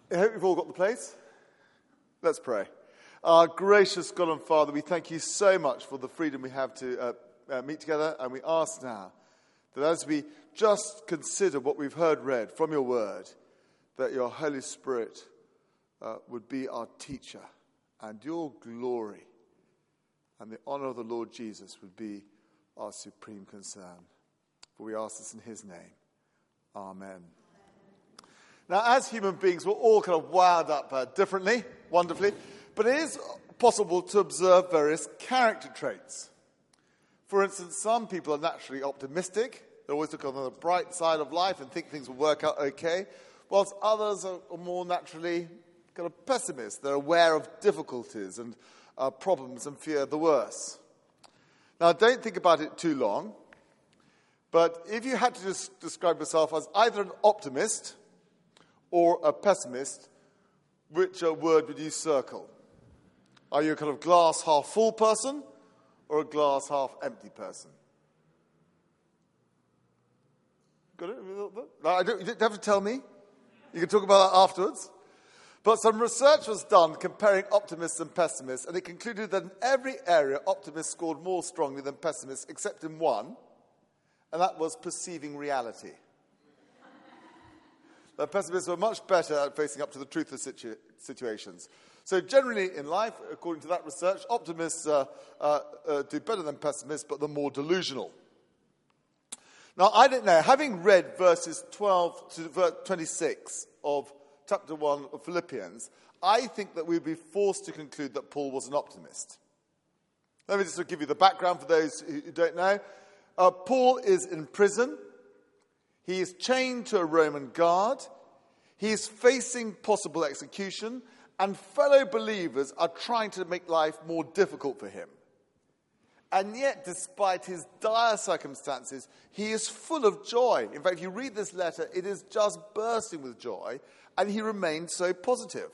I hope you've all got the place. Let's pray. Our gracious God and Father, we thank you so much for the freedom we have to meet together, and we ask now that as we just consider what we've heard read from your word, that your Holy Spirit would be our teacher, and your glory and the honor of the Lord Jesus would be our supreme concern. For we ask this in his name. Amen. Now, as human beings, we're all kind of wired up differently, wonderfully, but it is possible to observe various character traits. For instance, some people are naturally optimistic. They always look on the bright side of life and think things will work out okay, whilst others are more naturally kind of pessimists. They're aware of difficulties and problems and fear the worst. Now, don't think about it too long, but if you had to just describe yourself as either an optimist or a pessimist, which word would you circle? Are you a kind of glass half full person or a glass half empty person? Got it? No, you don't have to tell me. You can talk about that afterwards. But some research was done comparing optimists and pessimists, and it concluded that in every area, optimists scored more strongly than pessimists, except in one, and that was perceiving reality. The pessimists were much better at facing up to the truth of situations. So generally in life, according to that research, optimists do better than pessimists, but they're more delusional. Now, I don't know, having read verses 12 to 26 of chapter 1 of Philippians, I think that we'd be forced to conclude that Paul was an optimist. Let me just give you the background for those who don't know. Paul is in prison. He is chained to a Roman guard. He is facing possible execution, and fellow believers are trying to make life more difficult for him. And yet, despite his dire circumstances, he is full of joy. In fact, if you read this letter, it is just bursting with joy, and he remains so positive.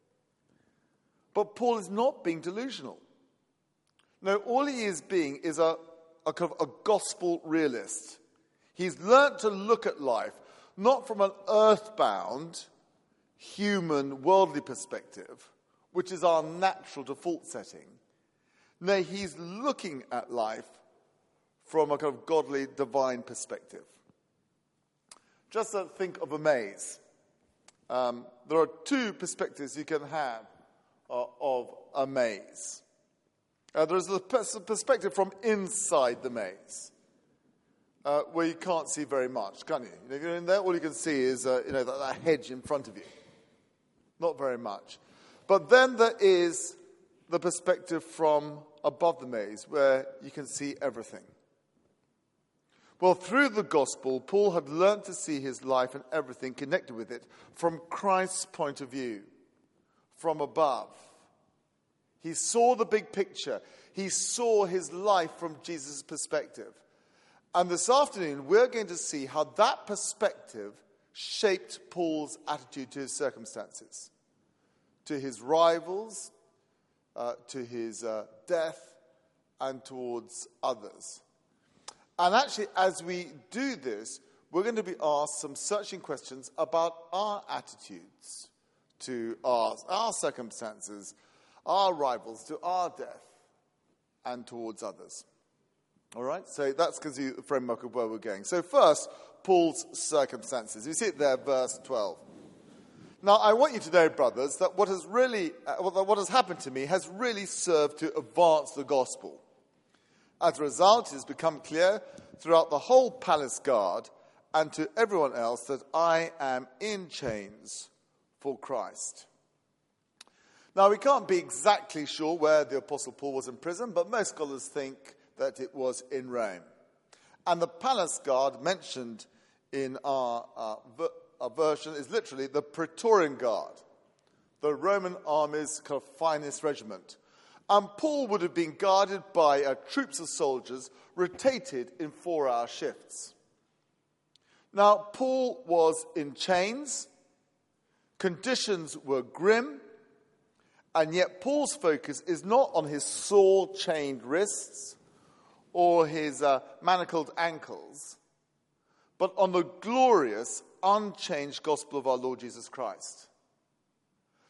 But Paul is not being delusional. No, all he is being is a kind of a gospel realist. He's learnt to look at life not from an earthbound, human, worldly perspective, which is our natural default setting. No, he's looking at life from a kind of godly, divine perspective. Just think of a maze. There are two perspectives you can have of a maze. There's the perspective from inside the maze, where you can't see very much, can you? If you're in there, all you can see is that hedge in front of you. Not very much. But then there is the perspective from above the maze, where you can see everything. Well, through the gospel, Paul had learnt to see his life and everything connected with it from Christ's point of view, from above. He saw the big picture. He saw his life from Jesus' perspective. And this afternoon, we're going to see how that perspective shaped Paul's attitude to his circumstances, to his rivals, to his death, and towards others. And actually, as we do this, we're going to be asked some searching questions about our attitudes to our circumstances, our rivals, to our death, and towards others. All right? So that's gives you the framework of where we're going. So first, Paul's circumstances. You see it there, verse 12. Now, I want you to know, brothers, that what has happened to me has really served to advance the gospel. As a result, it has become clear throughout the whole palace guard and to everyone else that I am in chains for Christ. Now, we can't be exactly sure where the Apostle Paul was in prison, but most scholars think that it was in Rome. And the palace guard mentioned in our version is literally the Praetorian Guard, the Roman army's kind of finest regiment. And Paul would have been guarded by troops of soldiers rotated in 4-hour shifts. Now, Paul was in chains, conditions were grim, and yet Paul's focus is not on his sore chained wrists or his manacled ankles, but on the glorious, unchanged gospel of our Lord Jesus Christ.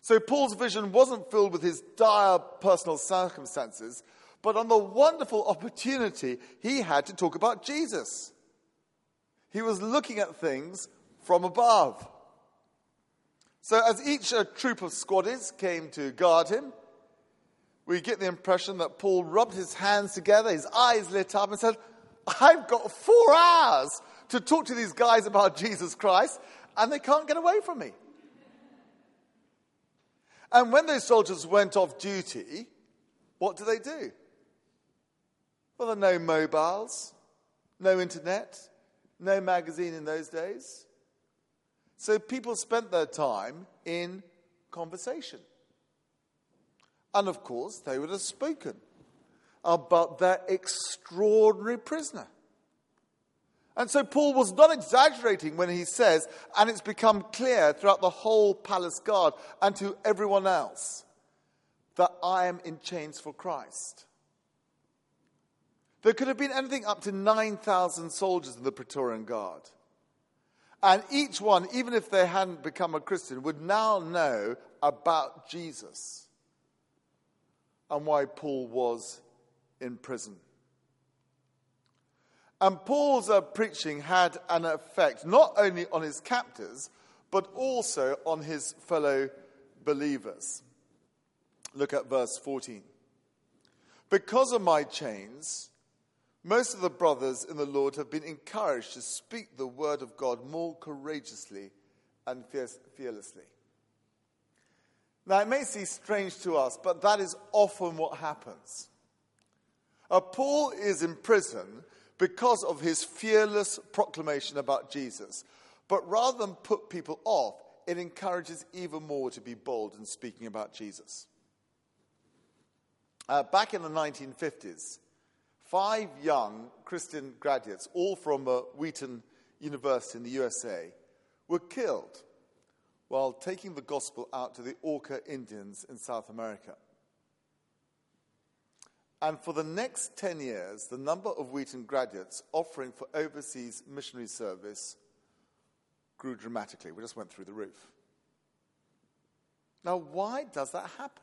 So Paul's vision wasn't filled with his dire personal circumstances, but on the wonderful opportunity he had to talk about Jesus. He was looking at things from above. So as each troop of squaddies came to guard him, we get the impression that Paul rubbed his hands together, his eyes lit up, and said, I've got 4 hours to talk to these guys about Jesus Christ, and they can't get away from me. And when those soldiers went off duty, what do? Well, there are no mobiles, no internet, no magazine in those days. So people spent their time in conversation. And of course, they would have spoken about their extraordinary prisoner. And so Paul was not exaggerating when he says, and it's become clear throughout the whole palace guard and to everyone else, that I am in chains for Christ. There could have been anything up to 9,000 soldiers in the Praetorian Guard. And each one, even if they hadn't become a Christian, would now know about Jesus and why Paul was in prison. And Paul's preaching had an effect not only on his captors, but also on his fellow believers. Look at verse 14. Because of my chains, most of the brothers in the Lord have been encouraged to speak the word of God more courageously and fearlessly. Now, it may seem strange to us, but that is often what happens. Paul is in prison because of his fearless proclamation about Jesus. But rather than put people off, it encourages even more to be bold in speaking about Jesus. Back in the 1950s, 5 young Christian graduates, all from Wheaton University in the USA, were killed while taking the gospel out to the Auca Indians in South America. And for the next 10 years, the number of Wheaton graduates offering for overseas missionary service grew dramatically. We just went through the roof. Now, why does that happen?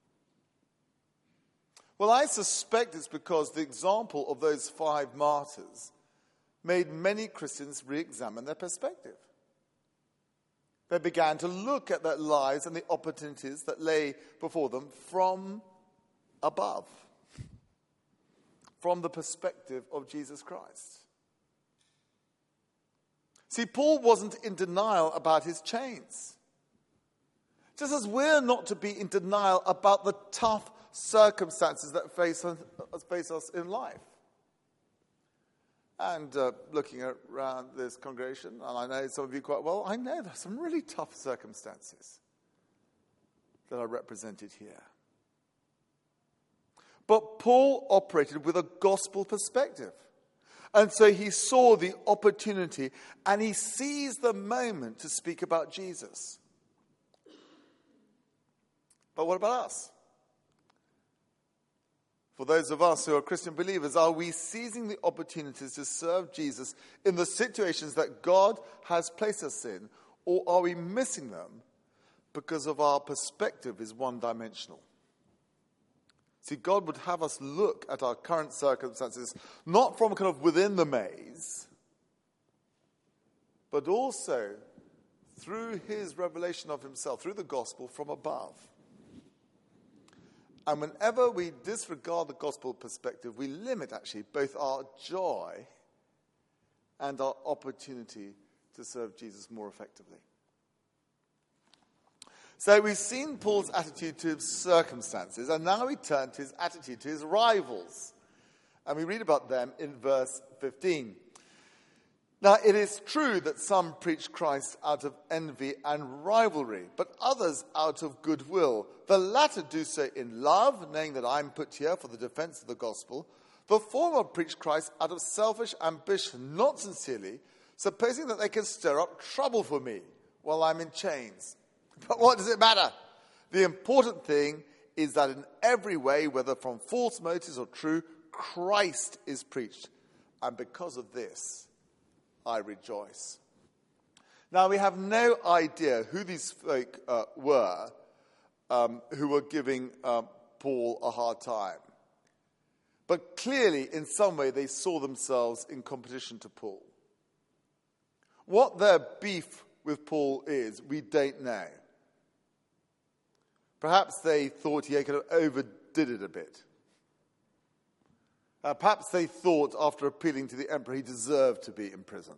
Well, I suspect it's because the example of those 5 martyrs made many Christians re-examine their perspective. They began to look at their lives and the opportunities that lay before them from above, from the perspective of Jesus Christ. See, Paul wasn't in denial about his chains. Just as we're not to be in denial about the tough circumstances that face us in life. And looking around this congregation, and I know some of you quite well, I know there are some really tough circumstances that are represented here. But Paul operated with a gospel perspective. And so he saw the opportunity and he seized the moment to speak about Jesus. But what about us? For those of us who are Christian believers, are we seizing the opportunities to serve Jesus in the situations that God has placed us in, or are we missing them because of our perspective is one-dimensional? See, God would have us look at our current circumstances, not from kind of within the maze, but also through his revelation of himself, through the gospel from above. And whenever we disregard the gospel perspective, we limit actually both our joy and our opportunity to serve Jesus more effectively. So we've seen Paul's attitude to circumstances, and now we turn to his attitude to his rivals. And we read about them in verse 15. Now, it is true that some preach Christ out of envy and rivalry, but others out of goodwill. The latter do so in love, knowing that I am put here for the defense of the gospel. The former preach Christ out of selfish ambition, not sincerely, supposing that they can stir up trouble for me while I'm in chains. But what does it matter? The important thing is that in every way, whether from false motives or true, Christ is preached. And because of this, I rejoice. Now, we have no idea who these folk were, who were giving Paul a hard time. But clearly, in some way, they saw themselves in competition to Paul. What their beef with Paul is, we don't know. Perhaps they thought he kind of overdid it a bit. Perhaps they thought, after appealing to the emperor, he deserved to be in prison.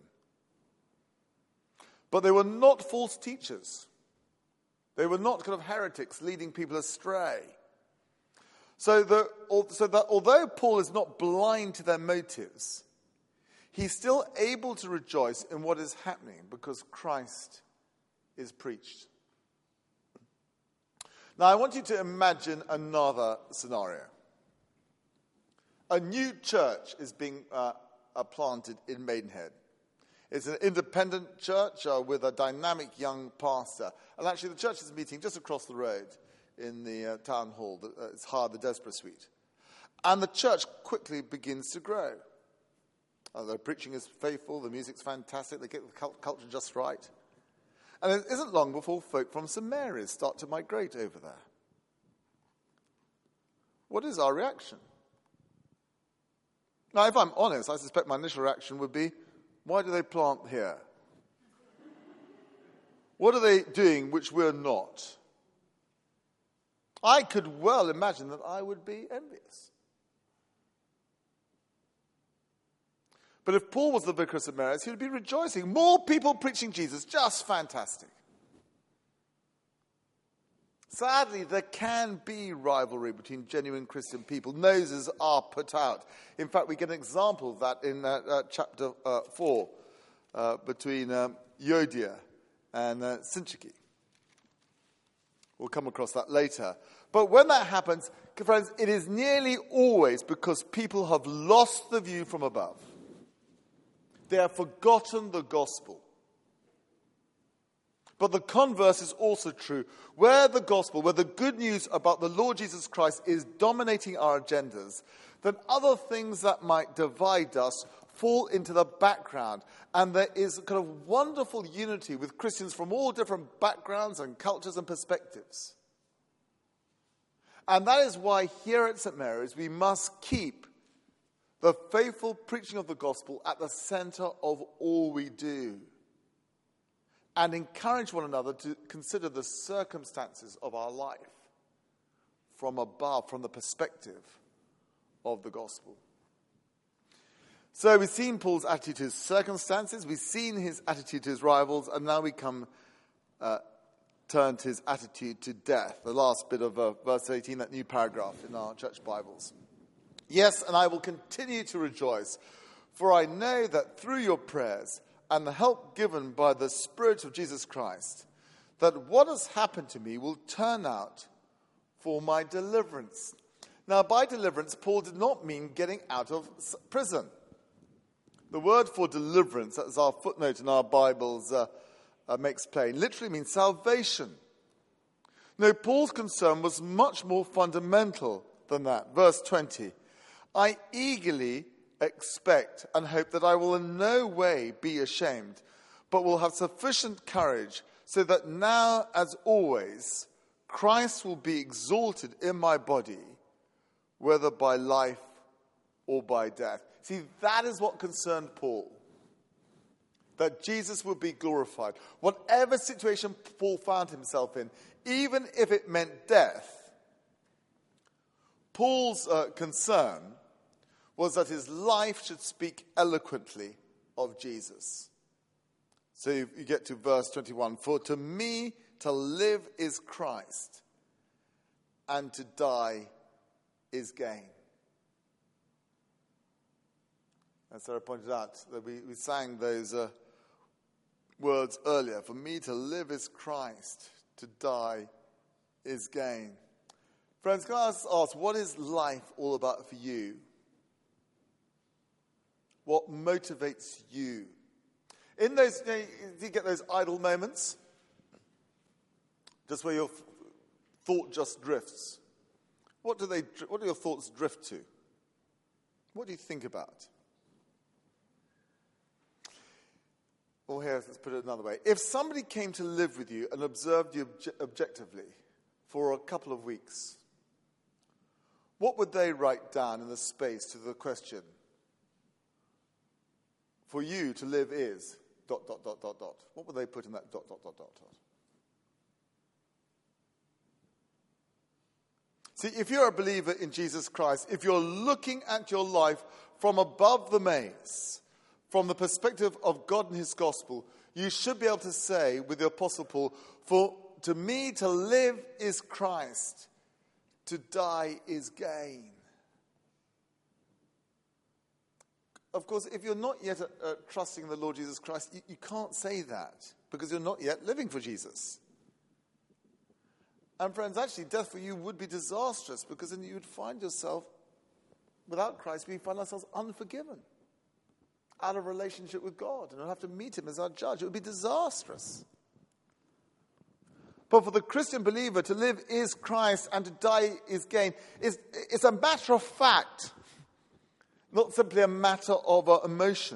But they were not false teachers. They were not kind of heretics leading people astray. So that although Paul is not blind to their motives, he's still able to rejoice in what is happening because Christ is preached. Now, I want you to imagine another scenario. A new church is being planted in Maidenhead. It's an independent church with a dynamic young pastor. And actually, the church is meeting just across the road in the town hall. It's hired the Desborough Suite. And the church quickly begins to grow. The preaching is faithful, the music's fantastic, they get the culture just right. And it isn't long before folk from Samaria start to migrate over there. What is our reaction? Now, if I'm honest, I suspect my initial reaction would be, why do they plant here? What are they doing which we're not? I could well imagine that I would be envious. But if Paul was the vicar of Samaria, he would be rejoicing. More people preaching Jesus, just fantastic. Sadly, there can be rivalry between genuine Christian people. Noses are put out. In fact, we get an example of that in chapter 4 between Euodia and Syntyche. We'll come across that later. But when that happens, friends, it is nearly always because people have lost the view from above. They have forgotten the gospel. But the converse is also true. Where the gospel, where the good news about the Lord Jesus Christ is dominating our agendas, then other things that might divide us fall into the background. And there is a kind of wonderful unity with Christians from all different backgrounds and cultures and perspectives. And that is why here at St. Mary's we must keep the faithful preaching of the gospel at the center of all we do. And encourage one another to consider the circumstances of our life from above, from the perspective of the gospel. So we've seen Paul's attitude to his circumstances, we've seen his attitude to his rivals, and now we turn to his attitude to death. The last bit of verse 18, that new paragraph in our church Bibles. Yes, and I will continue to rejoice, for I know that through your prayers and the help given by the Spirit of Jesus Christ, that what has happened to me will turn out for my deliverance. Now, by deliverance, Paul did not mean getting out of prison. The word for deliverance, as our footnote in our Bibles makes plain, literally means salvation. No, Paul's concern was much more fundamental than that. Verse 20, I eagerly expect and hope that I will in no way be ashamed, but will have sufficient courage so that now, as always, Christ will be exalted in my body, whether by life or by death. See, that is what concerned Paul. That Jesus would be glorified. Whatever situation Paul found himself in, even if it meant death, Paul's concern was that his life should speak eloquently of Jesus. So you get to verse 21. For to me to live is Christ, and to die is gain. As Sarah pointed out, that we sang those words earlier. For me to live is Christ, to die is gain. Friends, can I ask, what is life all about for you? What motivates you? In those, do you get those idle moments? Just where your thought just drifts. What do your thoughts drift to? What do you think about? Or here, let's put it another way. If somebody came to live with you and observed you objectively for a couple of weeks, what would they write down in the space to the question, for you to live is ... What would they put in that ... See, if you're a believer in Jesus Christ, if you're looking at your life from above the maze, from the perspective of God and his gospel, you should be able to say with the Apostle Paul, for to me to live is Christ, to die is gain. Of course, if you're not yet trusting the Lord Jesus Christ, you can't say that because you're not yet living for Jesus. And friends, actually, death for you would be disastrous because then you would find yourself, without Christ, we find ourselves unforgiven, out of relationship with God, and we'll have to meet him as our judge. It would be disastrous. But for the Christian believer, to live is Christ and to die is gain. It's a matter of fact, not simply a matter of emotion.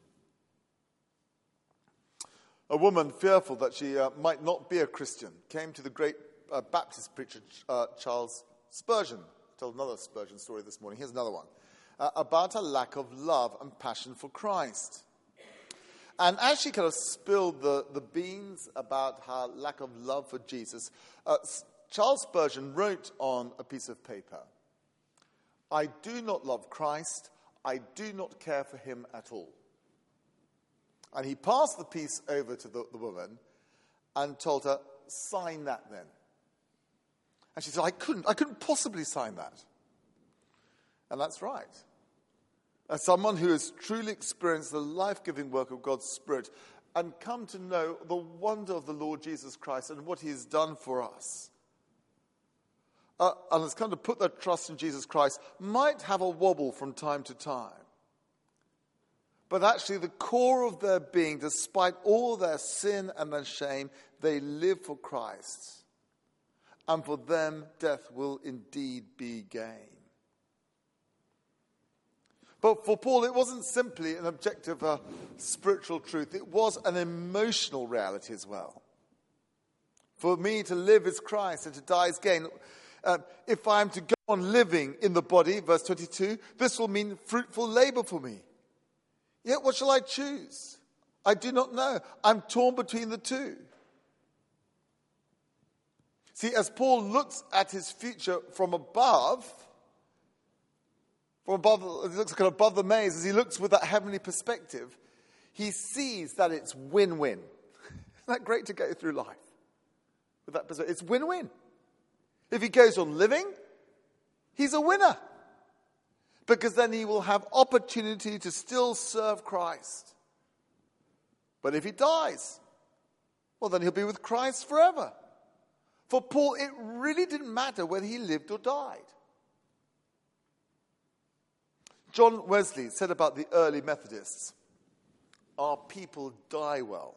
A woman fearful that she might not be a Christian came to the great Baptist preacher Charles Spurgeon. I told another Spurgeon story this morning. Here's another one. About a lack of love and passion for Christ. And as she kind of spilled the beans about her lack of love for Jesus, Charles Spurgeon wrote on a piece of paper, I do not love Christ. I do not care for him at all. And he passed the piece over to the woman and told her, sign that then. And she said, I couldn't possibly sign that. And that's right. As someone who has truly experienced the life-giving work of God's Spirit and come to know the wonder of the Lord Jesus Christ and what he has done for us, and has come to put their trust in Jesus Christ, might have a wobble from time to time. But actually the core of their being, despite all their sin and their shame, they live for Christ. And for them, death will indeed be gain. But for Paul, it wasn't simply an objective spiritual truth. It was an emotional reality as well. For me, to live is Christ and to die is gain. If I am to go on living in the body, verse 22, this will mean fruitful labor for me. Yet what shall I choose? I do not know. I'm torn between the two. See, as Paul looks at his future from above, he looks kind of above the maze, as he looks with that heavenly perspective, he sees that it's win-win. Isn't that great to go through life with that perspective? It's win-win. If he goes on living, he's a winner. Because then he will have opportunity to still serve Christ. But if he dies, well, then he'll be with Christ forever. For Paul, it really didn't matter whether he lived or died. John Wesley said about the early Methodists, our people die well.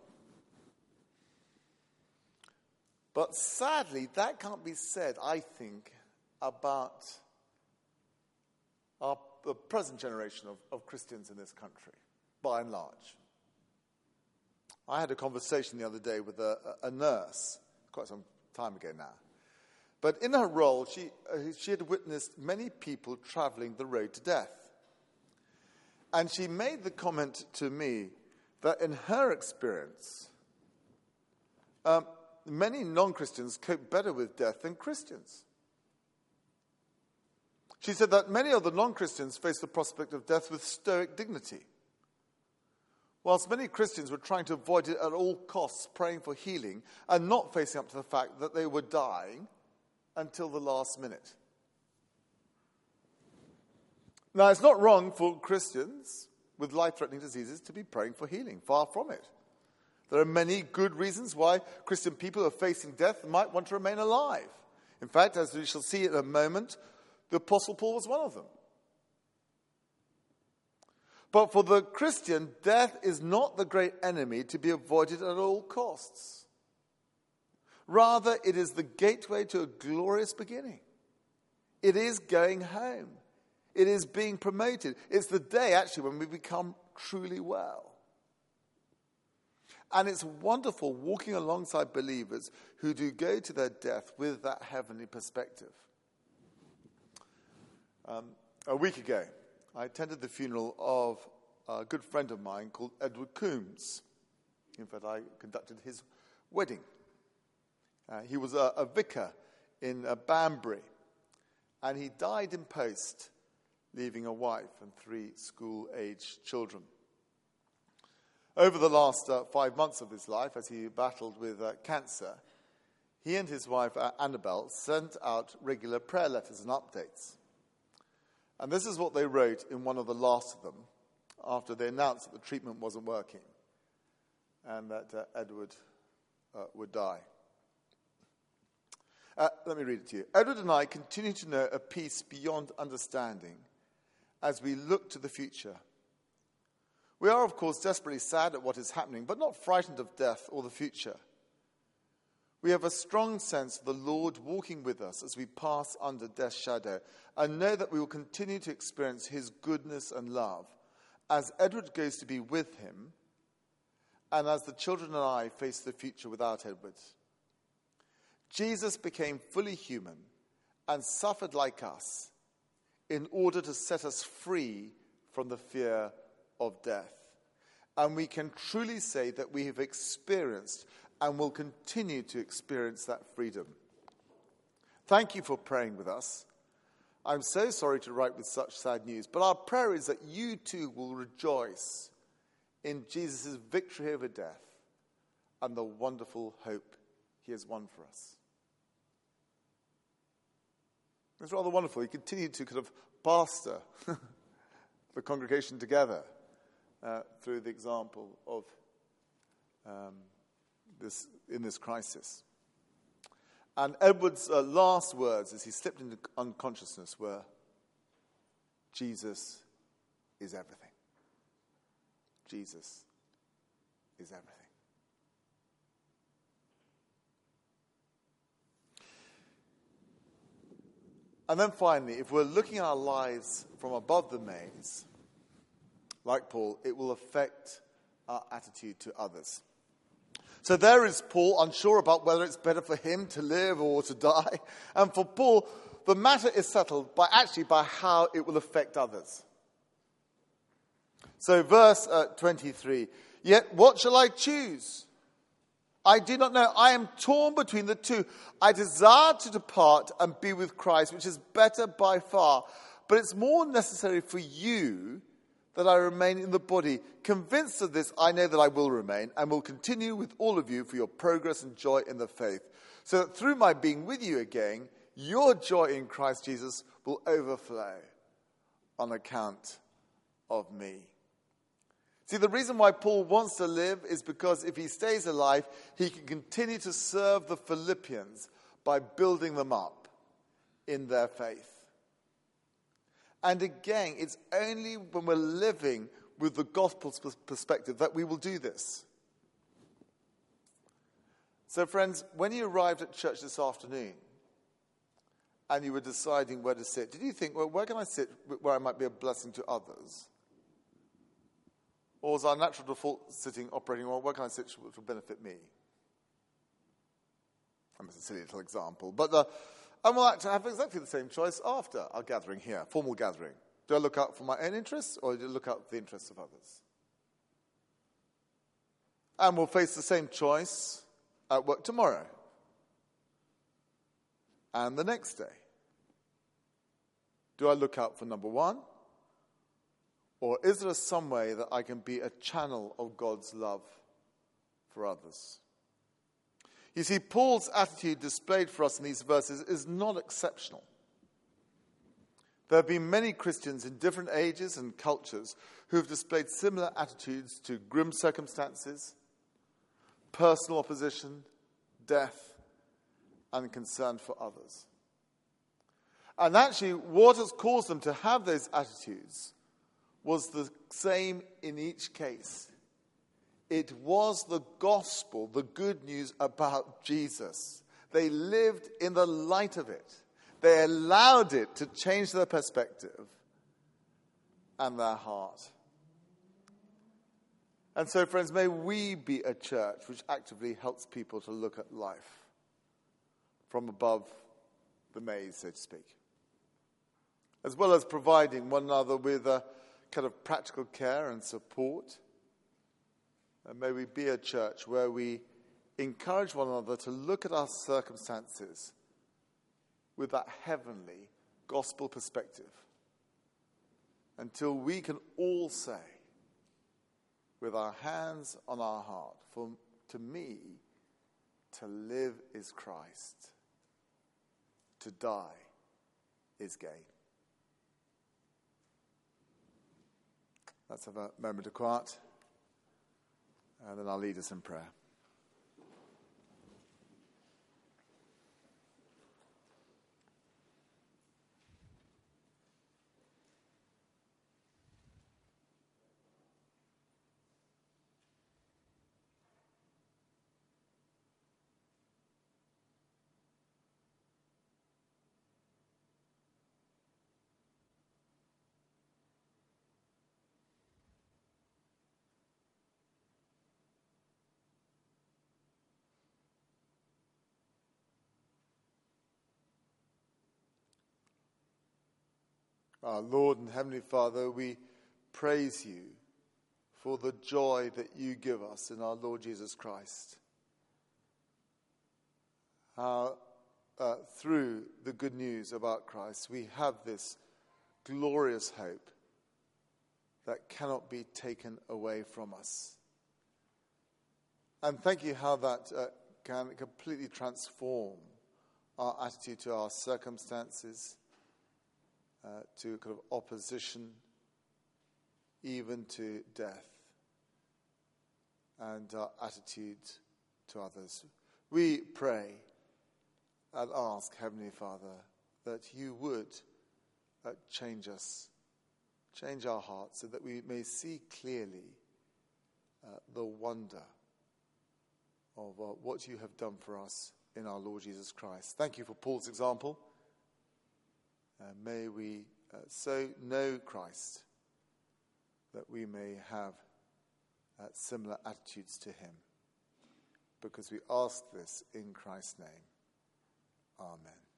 But sadly, that can't be said, I think, about the present generation of Christians in this country, by and large. I had a conversation the other day with a nurse, quite some time ago now. But in her role, she had witnessed many people traveling the road to death. And she made the comment to me that in her experience, many non-Christians cope better with death than Christians. She said that many of the non-Christians face the prospect of death with stoic dignity, whilst many Christians were trying to avoid it at all costs, praying for healing, and not facing up to the fact that they were dying until the last minute. Now, it's not wrong for Christians with life-threatening diseases to be praying for healing. Far from it. There are many good reasons why Christian people who are facing death might want to remain alive. In fact, as we shall see in a moment, the Apostle Paul was one of them. But for the Christian, death is not the great enemy to be avoided at all costs. Rather, it is the gateway to a glorious beginning. It is going home. It is being promoted. It's the day, actually, when we become truly well. And it's wonderful walking alongside believers who do go to their death with that heavenly perspective. A week ago, I attended the funeral of a good friend of mine called Edward Coombs. In fact, I conducted his wedding. He was a vicar in Banbury, and he died in post, leaving a wife and 3 school-aged children. Over the last 5 months of his life, as he battled with cancer, he and his wife, Annabelle, sent out regular prayer letters and updates. And this is what they wrote in one of the last of them, after they announced that the treatment wasn't working and that Edward would die. Let me read it to you. Edward and I continue to know a peace beyond understanding as we look to the future. We are, of course, desperately sad at what is happening, but not frightened of death or the future. We have a strong sense of the Lord walking with us as we pass under death's shadow, and know that we will continue to experience his goodness and love as Edward goes to be with him, and as the children and I face the future without Edward. Jesus became fully human and suffered like us in order to set us free from the fear of death. And we can truly say that we have experienced and will continue to experience that freedom. Thank you for praying with us. I'm so sorry to write with such sad news, but our prayer is that you too will rejoice in Jesus' victory over death and the wonderful hope he has won for us. It's rather wonderful. He continued to kind of pastor the congregation together through the example of this crisis. And Edward's last words as he slipped into unconsciousness were, Jesus is everything. Jesus is everything. And then finally, if we're looking at our lives from above the maze, like Paul, it will affect our attitude to others. So there is Paul, unsure about whether it's better for him to live or to die. And for Paul, the matter is settled by how it will affect others. So verse 23, yet what shall I choose? I do not know. I am torn between the two. I desire to depart and be with Christ, which is better by far. But it's more necessary for you that I remain in the body. Convinced of this, I know that I will remain and will continue with all of you for your progress and joy in the faith, so that through my being with you again, your joy in Christ Jesus will overflow on account of me. See, the reason why Paul wants to live is because if he stays alive, he can continue to serve the Philippians by building them up in their faith. And again, it's only when we're living with the gospel's perspective that we will do this. So friends, when you arrived at church this afternoon and you were deciding where to sit, did you think, well, where can I sit where I might be a blessing to others? Or was our natural default sitting operating, well, where can I sit which will benefit me? I mean, it's a silly little example. But and we'll actually have exactly the same choice after our gathering here, formal gathering. Do I look out for my own interests or do I look out for the interests of others? And we'll face the same choice at work tomorrow and the next day. Do I look out for number one? Or is there some way that I can be a channel of God's love for others? You see, Paul's attitude displayed for us in these verses is not exceptional. There have been many Christians in different ages and cultures who have displayed similar attitudes to grim circumstances, personal opposition, death, and concern for others. And actually, what has caused them to have those attitudes was the same in each case. It was the gospel, the good news about Jesus. They lived in the light of it. They allowed it to change their perspective and their heart. And so, friends, may we be a church which actively helps people to look at life from above the maze, so to speak, as well as providing one another with a kind of practical care and support. And may we be a church where we encourage one another to look at our circumstances with that heavenly gospel perspective, until we can all say, with our hands on our heart, for to me, to live is Christ, to die is gain. Let's have a moment of quiet, and then I'll lead us in prayer. Our Lord and Heavenly Father, we praise you for the joy that you give us in our Lord Jesus Christ. Through the good news about Christ, we have this glorious hope that cannot be taken away from us. And thank you how that can completely transform our attitude to our circumstances, to kind of opposition, even to death, and our attitude to others. We pray and ask, Heavenly Father, that you would change us, change our hearts, so that we may see clearly the wonder of what you have done for us in our Lord Jesus Christ. Thank you for Paul's example. May we so know Christ that we may have similar attitudes to him, because we ask this in Christ's name. Amen.